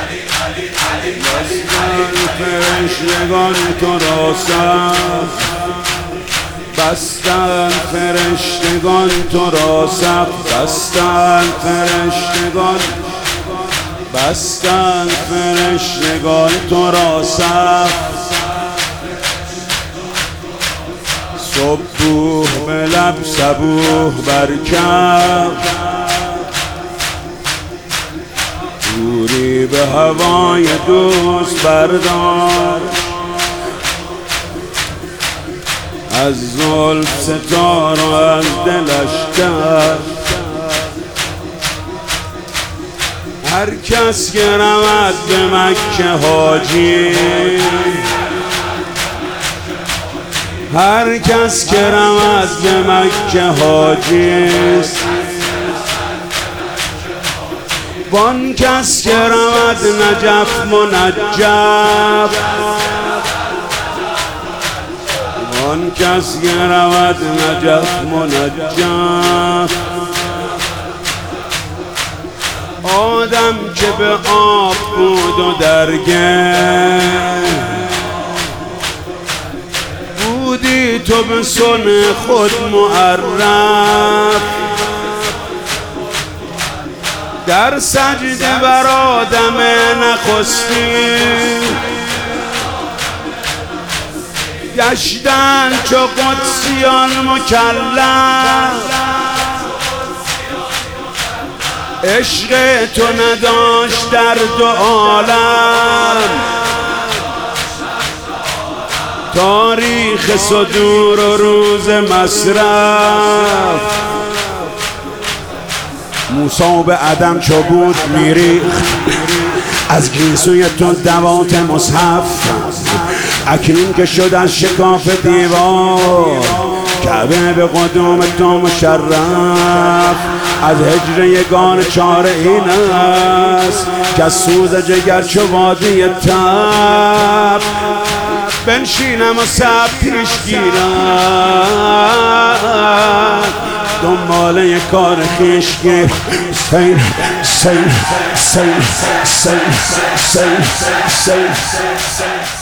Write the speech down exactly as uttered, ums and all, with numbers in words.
فرشتگان تو را سخت بستند، فرشتگان تو را سخت بستند، فرشتگان بستند، فرشتگان تو را سخت. صبوح به لب صبوح برکف، دوری به هوای دوست بردار. از زلف ستار و از دلش در، هر کس که رود به مکه حاجی، هر کس که رود به مکه حاجیست. وان کس که رود نجف منجف، وان کس که رود نجف منجف. آدم که به آب بود و درگه، بودی تو به سن خود معرف. در سجده بر آدم نخستی، گشتن چو قدسیان مکلف. عشق تو نداشت در دو عالم، تاریخ صدور و روز مصرف. موسی به عدم چو بود میریخت، از گیسوی تو دوات مصحف. اکنون که شد از شکاف دیوار، کعبه به قدوم تو مشرف. از هجر یگان چاره این است، که از سوز جگر چو وادی تب. بنشینم و سب پیش گیرم، دنبال یک کار خویش گیر. سین سین سین سین سین سین